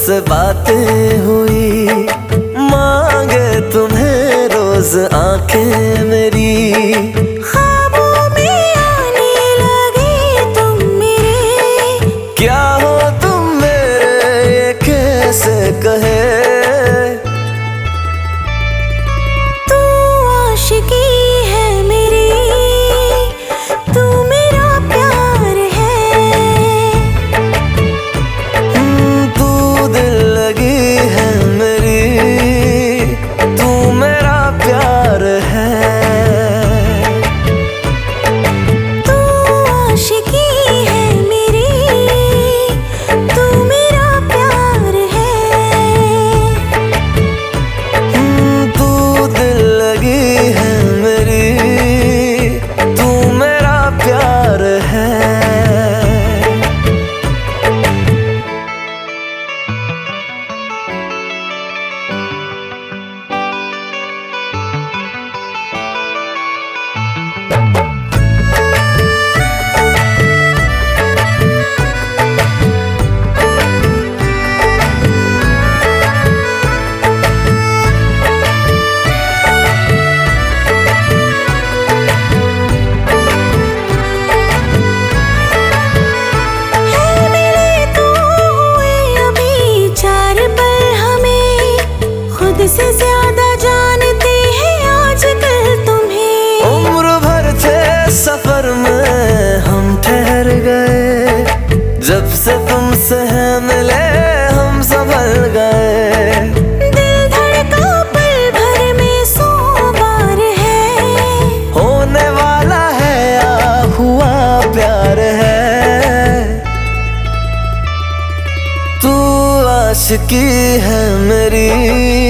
तुमसे बातें हुई, मांगे तुम्हें रोज आंखें मेरी। ख्वाबों में आने लगे तुम मेरे, क्या हो तुम मेरे ये कैसे कहे। तू आशिकी है मेरी, तू मेरा प्यार है। तू दिल लगी है मेरी, तू मेरा प्यार है। तू आशिकी है मेरी, तू मेरा प्यार है। तू दिल लगी है मेरी, तू मेरा प्यार है। से ज्यादा जानते हैं आजकल तुम्हें। उम्र भर थे सफर में हम ठहर गए, जब से तुमसे है मिले हम संभल गए। दिल धड़का पल भर में 100 बार है, होने वाला है या हुआ प्यार है। तू आशिकी है मेरी,